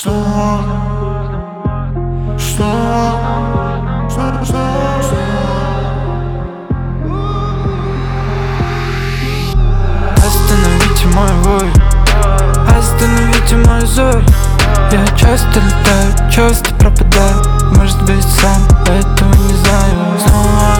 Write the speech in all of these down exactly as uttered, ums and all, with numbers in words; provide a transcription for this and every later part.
снова, снова, снова, снова, снова. Остановите мой вой, остановите мой зов. Я часто летаю, часто пропадаю. Может быть, сам этого не знаю. Снова,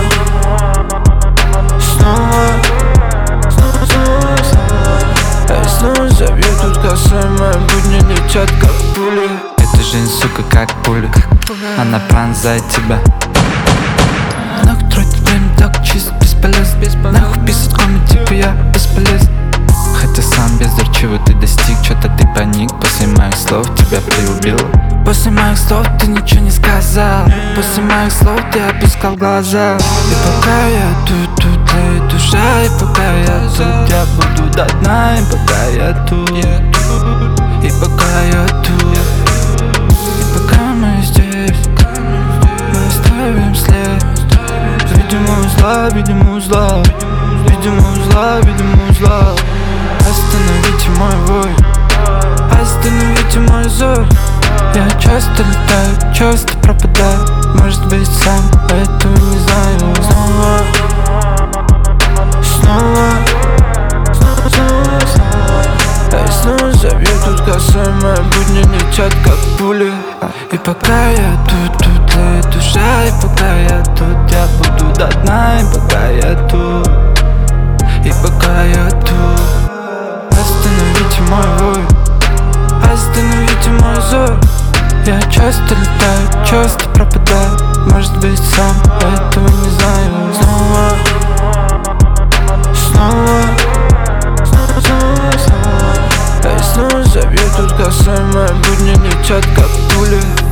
снова, снова, снова, снова. А я снова забью тут косой. Мои будни летят как пули. Эта жизнь, сука, как пуля, она пронзает тебя. Нахуй тратить время так чисто, бесполезно. Нахуй писать коммент, типа я бесполезен. Хотя сам бездурчиво ты достиг, чё-то ты проник. После моих слов тебя приубил. После моих слов ты ничего не сказал. После моих слов ты опускал глаза. И пока я тут, тут тлеет душа. И пока я тут, я буду до дна. И пока я тут, и пока я тут, и пока мы здесь, мы оставим след. Видимо узла, видимо узла, видимо узла, видимо узла. Остановите мой вой, остановите мой зов. Я часто летаю, часто пропадаю. Может быть, сам этого не знаю. Снова, снова, снова, снова, снова. А я снова забью тут косой. Мои будни летят как пули. И пока я тут, тут тлеет душа. И пока я тут, я буду до дна. И пока я тут, и пока я тут. Остановите мой вой, остановите мой зов. Я часто летаю, часто пропадаю. Может быть, сам этого не знаю. Снова, снова, снова, снова, снова. А я снова забью тут косой. Мои будни летят как пули.